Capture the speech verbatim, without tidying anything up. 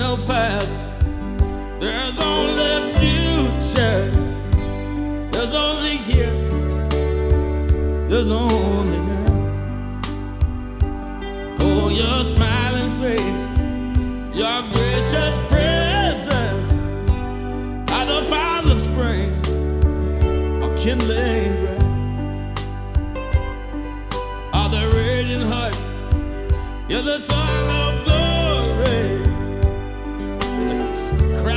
no past. There's only future. There's only here. There's only now. Oh, your smiling face, your gracious presence, are the fires of spring, are kindling ground, are the radiant heart. You're the sun.